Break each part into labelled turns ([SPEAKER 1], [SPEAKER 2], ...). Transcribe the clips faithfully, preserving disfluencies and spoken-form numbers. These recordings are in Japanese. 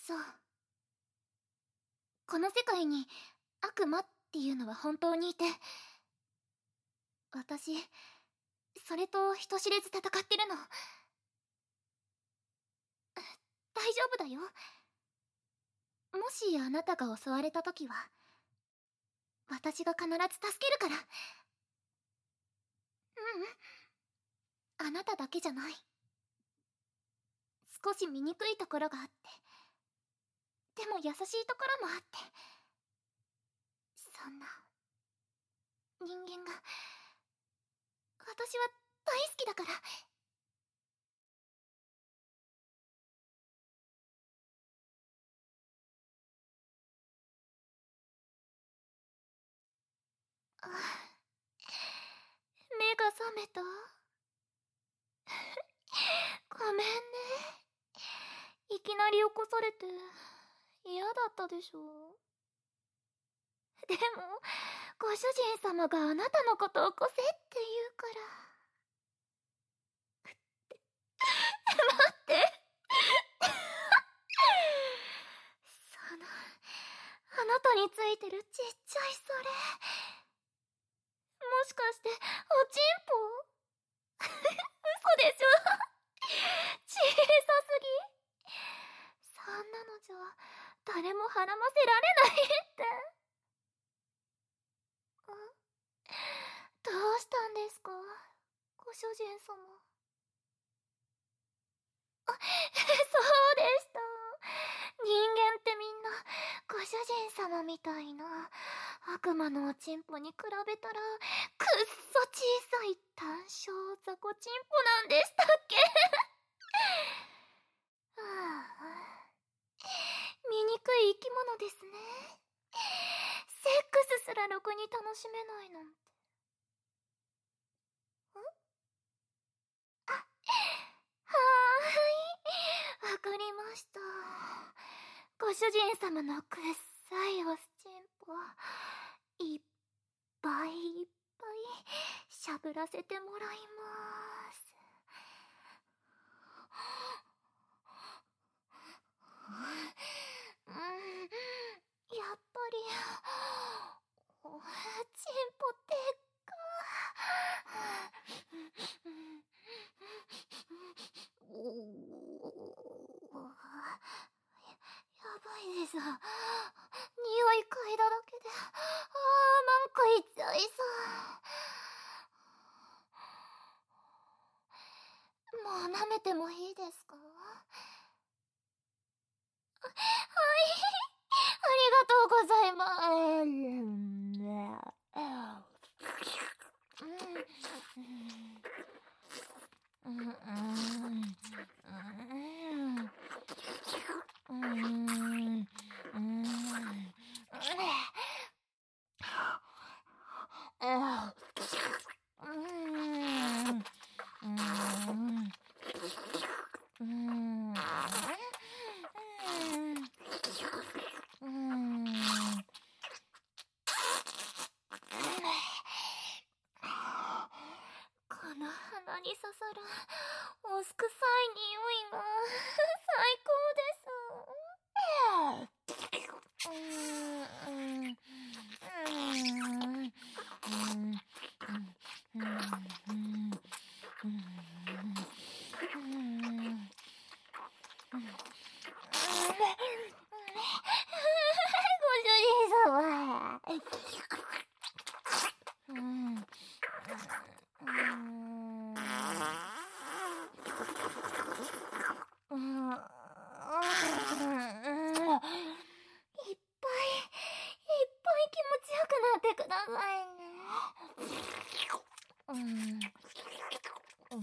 [SPEAKER 1] そう。この世界に悪魔っていうのは本当にいて、私、それと人知れず戦ってるの。大丈夫だよ。もしあなたが襲われた時は、私が必ず助けるから。ううん。あなただけじゃない。少し醜いところがあって、でも優しいところもあって、そんな人間が私は大好きだから。あ、目が覚めた。ごめんね。いきなり起こされて嫌だったでしょ。でもご主人様があなたのことを起こせって言うから。待って。そのあなたについてるちっちゃいそれ、もしかしておちんぽ？嘘でしょ。小さすぎ。そんなのじゃ誰もはらませられないって。ん？どうしたんですか、ご主人様。あ、そうでした。人間ってみんなご主人様みたいな悪魔のおちんぽに比べたらくっそ小さい単小雑魚ちんぽなんでしたっけ。はあ、醜い生き物ですね。セックスすらろくに楽しめないなんて。ん？あ、はーい、わかりました。ご主人様のくっさいおちんぽいっぱいいっぱいしゃぶらせてもらいます。うん、やっぱりおちんぽでっか。やばいです。匂い嗅いだだけで、あー、なんか痛いさ。もう舐めてもいいですか？はい、ありがとうございます。うんうんうんこの鼻に刺さるおすくさい匂いが最高です。ご主人様。うんうん、いっぱいいっぱい気持ちよくなってくださいね。うんうんうん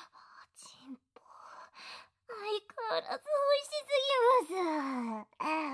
[SPEAKER 1] ちんぽ相変わらず美味しすぎます。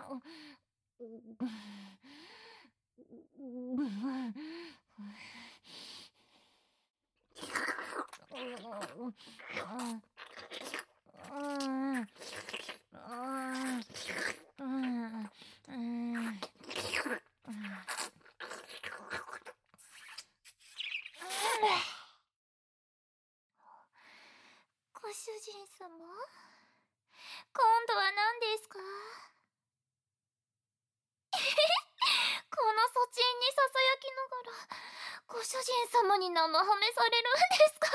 [SPEAKER 1] ご主人様、今度は何ですか？このソチンにささやきながらご主人様に生ハメされるんですか？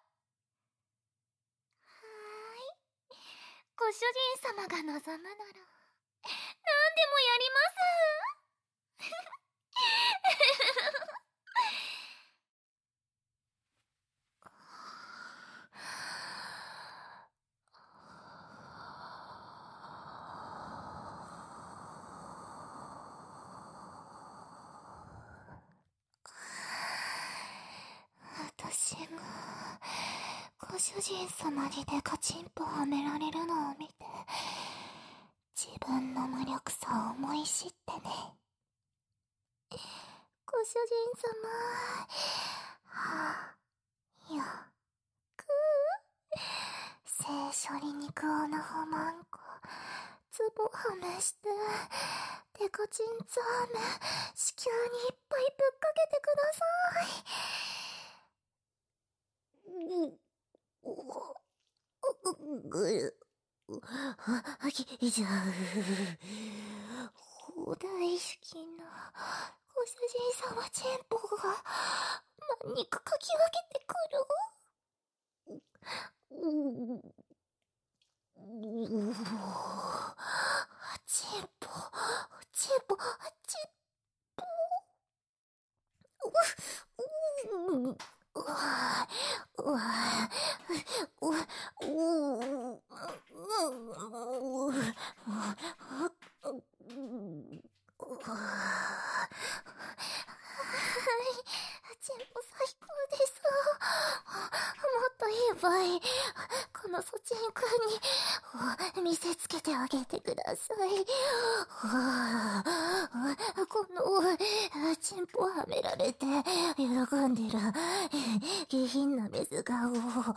[SPEAKER 1] はーい、ご主人様が望むなら何でもやります私がご主人様にデカチンポはめられるのを見て自分の無力さを思い知ってね。ご主人様、はぁ、よく聖書に肉をなほまんこつぼはめしてデカチンツハメ子宮にいっぱいぶっかけてください。いじゃ大好きなご主人様チェンポが肉かき分けてくる。チェンポチェンポチェンポうううわうわうわうチェンポ最高です。もっといい場合、このソチンくんに見せつけてあげてください。このチンポはめられて喜んでる下品なメス顔を。ごめんね、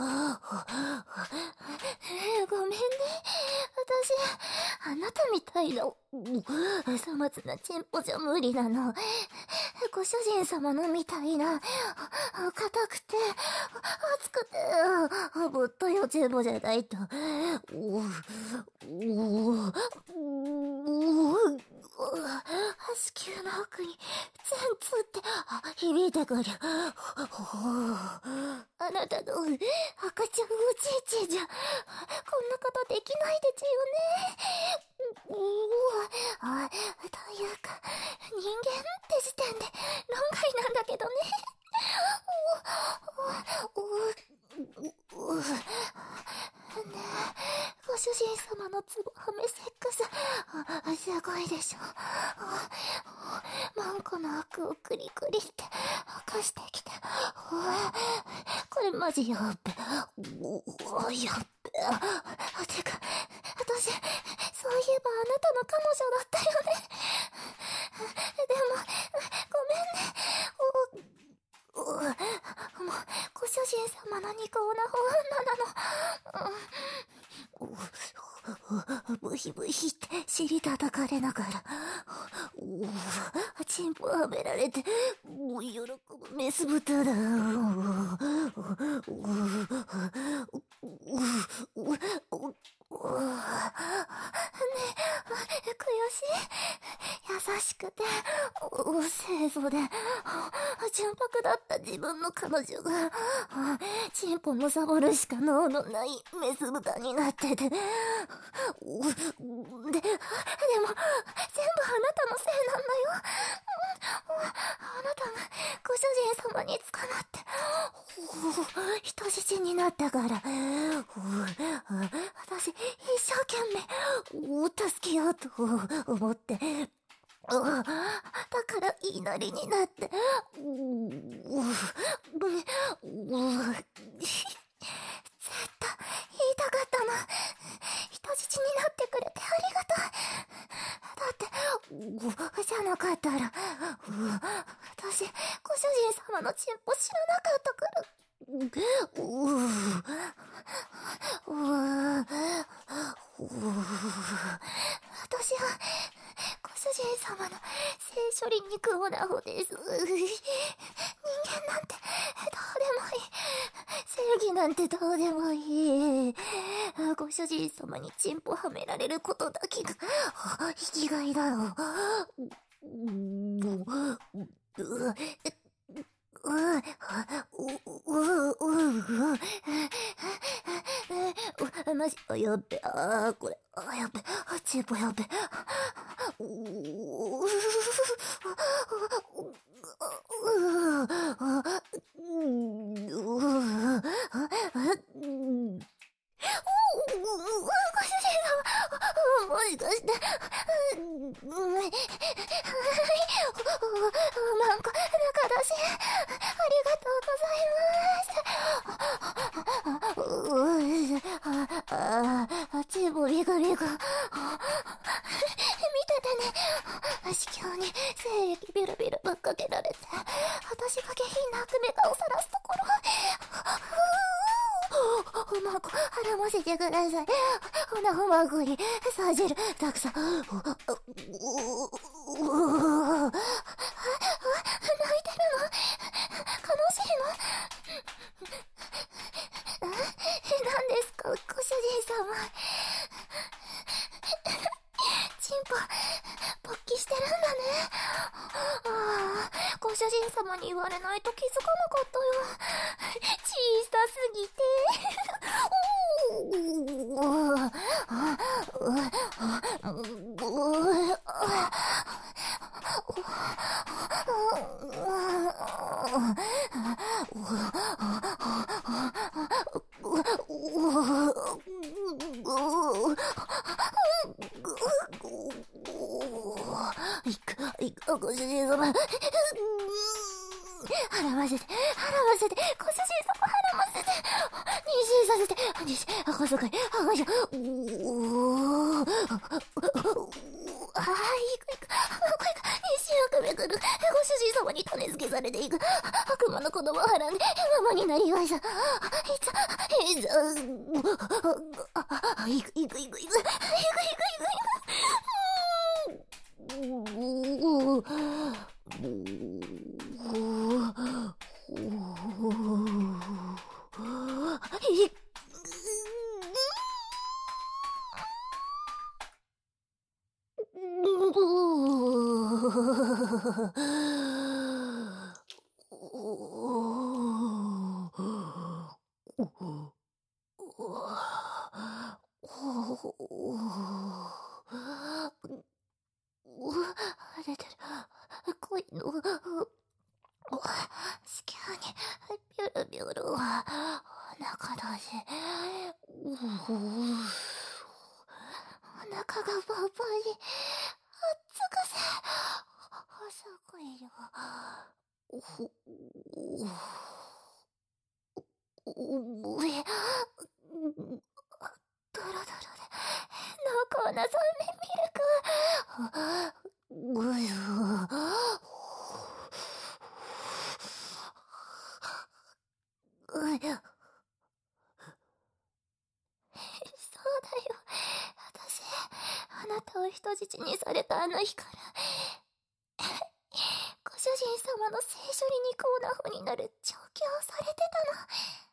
[SPEAKER 1] 私あなたみたいな粗末なチンポじゃ無理なの。ご主人様のみたいな硬くて熱くてぶっといチンポじゃないと。子宮の奥にツンツンって響いてくる。あなたの赤ちゃんおちいちいじゃこんなことできないですよね。というか人間って時点で論外なんだけどね。ねえ、ご主人様のツボハメセックスすごいでしょ。マンコの悪をクリクリってかしてきて、これマジやっべ。やっべ。てか私そういえばあなたの彼女だったよね。でもごめんね。おもうご主人様の肉をなほ女なの。ブヒブヒって尻叩かれながらチンポはめられて喜ぶメス豚だ。悔しい。優しくて清楚で純白だった自分の彼女がチンポのサボるしか能のないメス豚になってて、で、でも全部あなたのせいなんだよ。あなたがご主人様に捕まって人質になったから私一生懸命助けようと思ってだから言いなりになって、絶対言いたかったの。人質になってくれてありがとう。だじゃなかったら、私、ご主人様のチンポ知らなかったから。うう私は、ご主人様の性処理肉オナホです。人間なんて、どうでもいい。正義なんてどうでもいい。ご主人様にチンポはめられることだけが、生きがいだろう。うううマジ、やっべ、あー、これ、あ、やっべ、チンポやっべ。ご主人様、もしかして、マンコ、中だし、ありがとうございます。ああ、チーボビクビク。見ててね。子宮に精液ビルビルぶっかけられて、私が下品な悪夢顔さらすところ。マンコ、絡ませてください。ほなほまこに、さじる、たくさん。泣いてるの？悲しいの？え、何ですか、ご主人様。チンポ、勃起してるんだね。ああ、ご主人様に言われないと気づかなかったよ。小さすぎて。ご主人様。払わせて、払わせて、ご主人様払わせて、妊娠させて、妊娠、あ、こそかい、あ、こしょ、おー、あー、いくいく、あ、こいく、妊娠をくめくる、ご主人様に種付けされていく、悪魔の子供をはらんで、ママになりました。いつ、いつ、あ、いくいくいくいく、いくいくいくいく、うー、出てる。恋の、子宮に、ビョロビョロ、お腹だし、お腹がパンパンに、あっつくせ、すごいよ。おほ、お、お、え、ドロドロで、濃厚な酸味ミルク。ぐよ。うや。そうだよ。私、あなたを人質にされたあの日から、ご主人様の性処理にコーナーになる調教をされてたの。